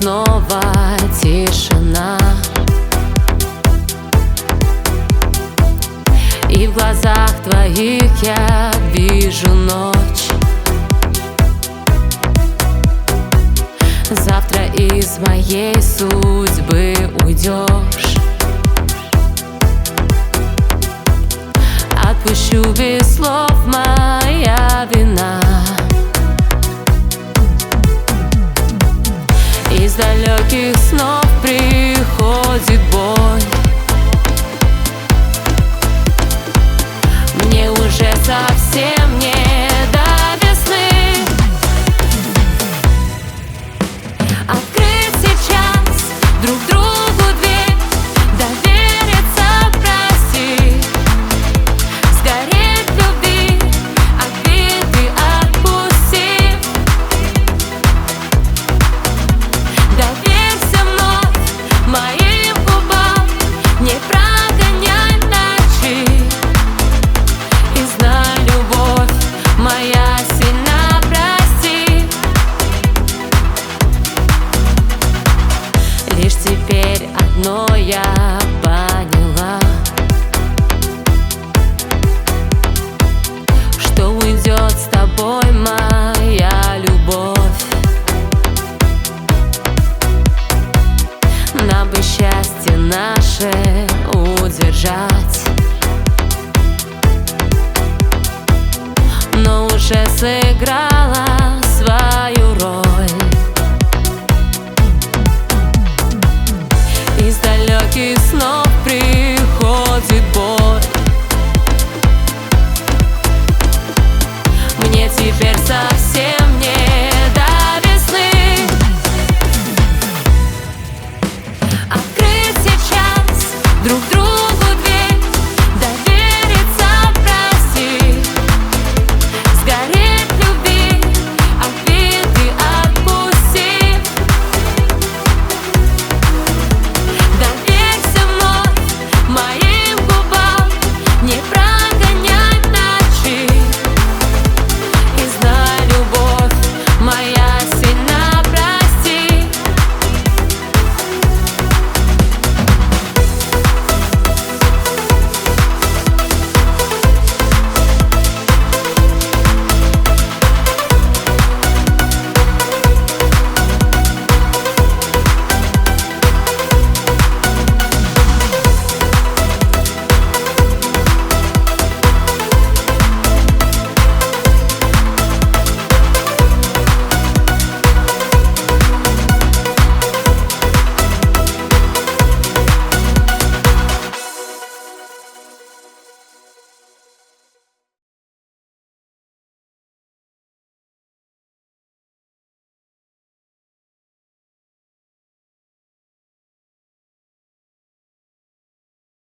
снова тишина, и в глазах твоих я вижу ночь. Завтра из моей судьбы уйдешь. Отпущу без слов, моя вина. Из далеких снов приходит боль. Мне уже совсем не до весны. Открыть сейчас друг другу дверь, довериться, прости, сгореть в любви, обиды отпусти. Доверься вновь моим губам, не прогоняй ночи. И знай, любовь моя сильна, прости. Лишь теперь одно я поняла, что уйдет с тобой моя любовь. Нам бы счастье наше удержать, но уже сыграла свою роль. Из далеких снов приходит боль. Мне теперь